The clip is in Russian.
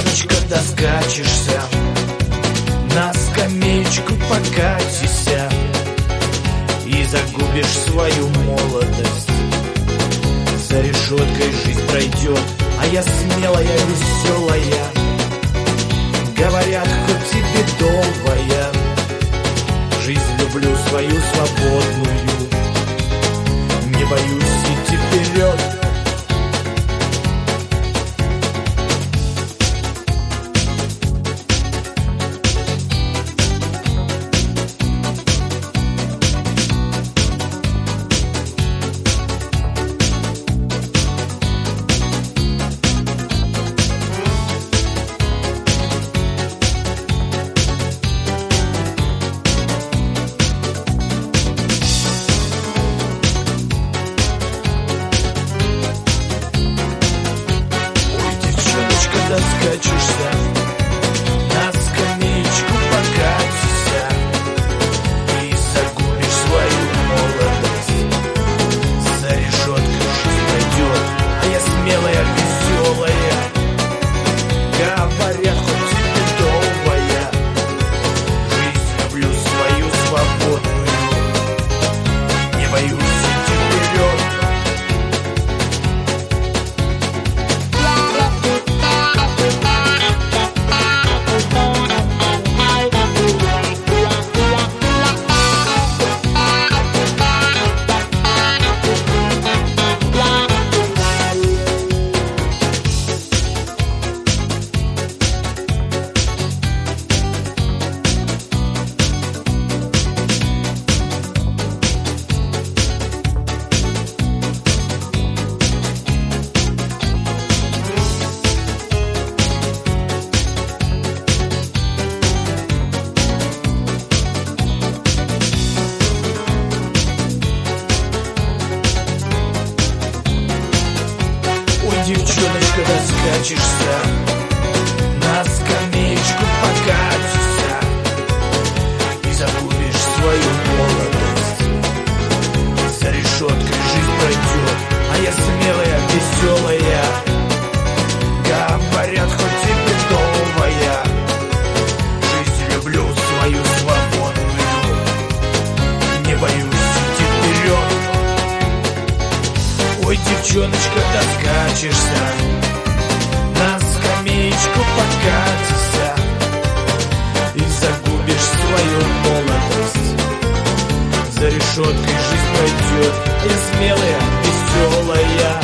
девчоночка, доскачешься, на скамеечку покатишься и загубишь свою молодость. За решеткой жизнь пройдет, а я смелая, веселая. Говорят, хоть и бедовая, жизнь люблю свою свободную, не боюсь идти вперед. Доскачешься, на скамеечку покатишься и загубишь свою молодость. За решеткой жизнь пройдет, а я смелая, веселая. Говорят, хоть и бедовая, жизнь люблю свою свободную, не боюсь идти вперед. Девчоночка, доскачешься, на скамеечку покатишься и загубишь свою молодость. За решеткой жизнь пройдет, а я смелая, веселая. Говорят, хоть и бедовая, жизнь люблю свою свободную, не боюсь идти вперед. Ой, девчоночка, доскачешься, на скамеечку покатишься и загубишь свою молодость. За решеткой жизнь пройдет, я смелая, веселая.